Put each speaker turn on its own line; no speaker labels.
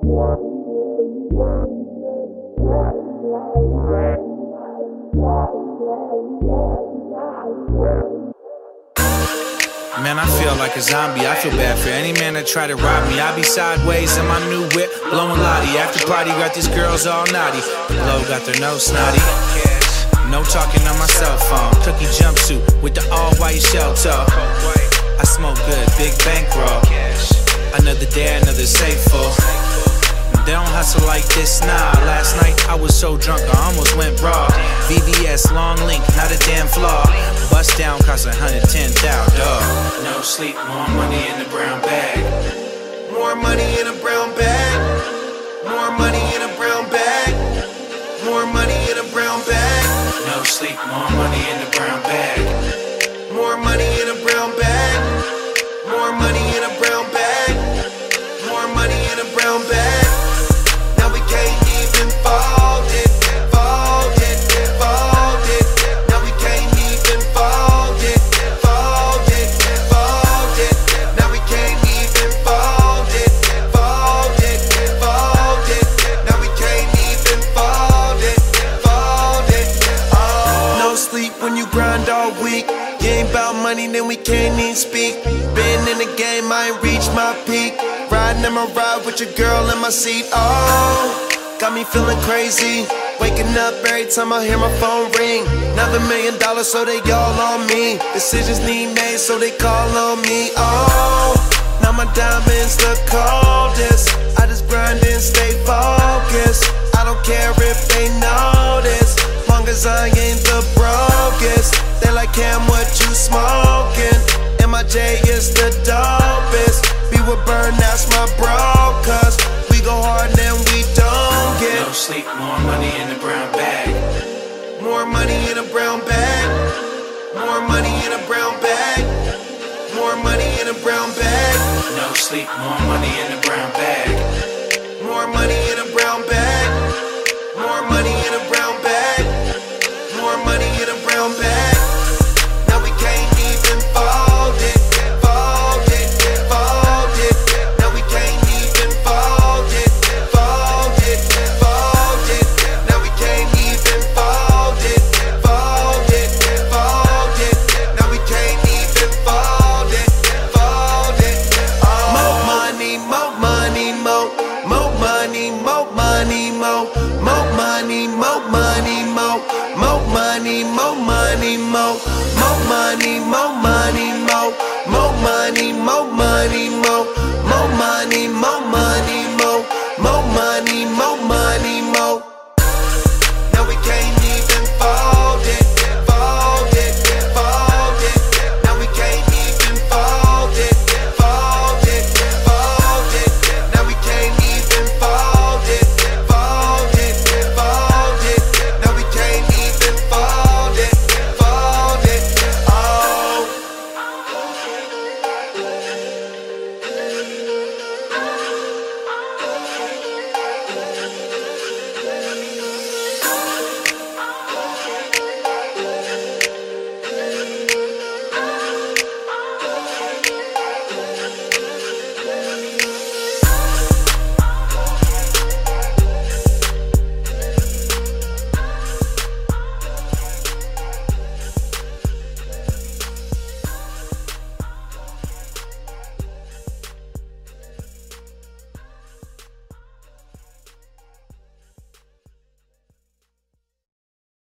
Man, I feel like a zombie. I feel bad for any man that try to rob me. I be sideways in my new whip, blowing Lottie. After party, got these girls all naughty. The blow got their nose snotty. No talking on my cell phone. Cookie jumpsuit with the all-white shell toe. I smoke good, big bankroll. Another day, another safe full. They don't hustle like this, nah. Last night I was so drunk I almost went raw. VVS, long link, not a damn flaw. Bust down cost 110,000, dawg. No sleep, more money in the brown bag. More money in a brown bag. More money in a brown bag. More money in a brown bag. No sleep, more money in the brown bag. More money in a brown bag. More money in a brown bag. More money in a brown bag. Now we can't even fold it, fold it, fold it. Now we can't even fold it, fold it, fold it. Now we can't even fold it, fold it, fold it. Now we can't even fold it, fold it. Oh. No sleep when you grind all week. You ain't bout money, then we can't even speak. Been in the game, I ain't reached my peak. Riding in my ride with your girl in my seat. Oh, got me feeling crazy. Waking up every time I hear my phone ring. Another $1 million, so they all on me. Decisions need made, so they call on me. Oh, now my diamonds the coldest. I just grind and stay focused. I don't care if they notice, long as I ain't the brokest. They like, Cam, what you smoking? MIJ is the dopest. Be with Burn, that's my bro, cause we go hard and we don't get no sleep, more money in the brown bag. More money in a brown bag. More money in a brown bag. More money in a brown bag. No sleep, more money in the brown bag. More money in a brown bag. More money in a brown bag. More money in a brown bag. Now we can't even fold it, fold it, fold it. Now we can't even fold it, fold it, fold it. Now we can't even fold it, fold it, fold it. Now we can't even fold it, fold it. Oh. More money, more money, more money, more money, more money, more money, more money, more money, more money, more money, more money, more money, more money, more